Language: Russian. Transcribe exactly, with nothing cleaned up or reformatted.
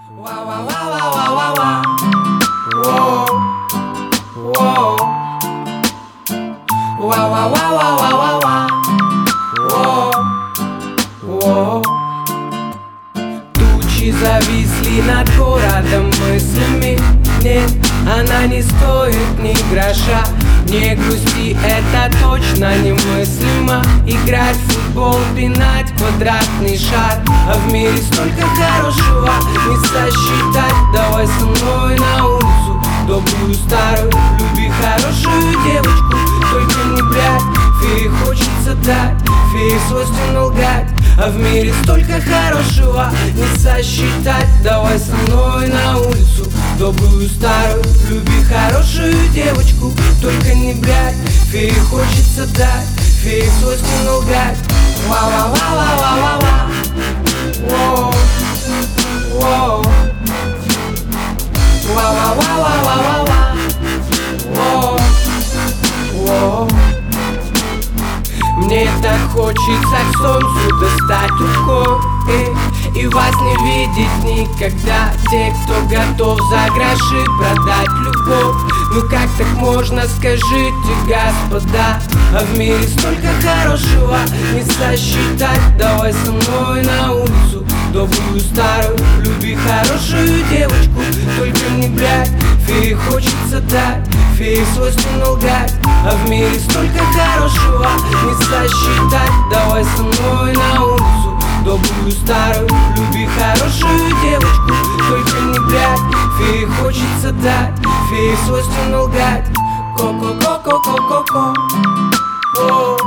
Тучи зависли над городом мыслями. Нет, она не стоит ни гроша. Не грусти, это точно немыслимо. Играть в футбол, пинать квадратный шар. А в мире столько хорошего не сосчитать. Давай со мной на улицу, добрую старую. Люби хорошую девочку, только не блядь. Фее хочется дать, фее свойственно лгать. А в мире столько хорошего не сосчитать. Давай со мной на улицу, добрую старую. Люби хорошую девочку, только не блядь. Фее хочется дать, фее свойственно лгать. Ва-ва-ва-ва-ва-ва-ва. Воу, воу. Ва-ва-ва-ва-ва-ва-ва. Воу, воу. Мне так хочется к солнцу достать рукой и, и вас не видеть никогда. Те, кто готов за гроши продать любовь. Ну как так можно, скажите, господа? А в мире столько хорошего не сосчитать. Давай со мной на улицу, добрую старую. Люби хорошую девочку, только не блядь. Фее хочется дать, фее свойственно лгать. А в мире столько хорошего не сосчитать. Давай со мной на улицу, добрую старую. Люби хорошую девочку, только не блядь. Фее хочется дать, фее свойственно лгать. Ко-ко-ко-ко-ко-ко-ко.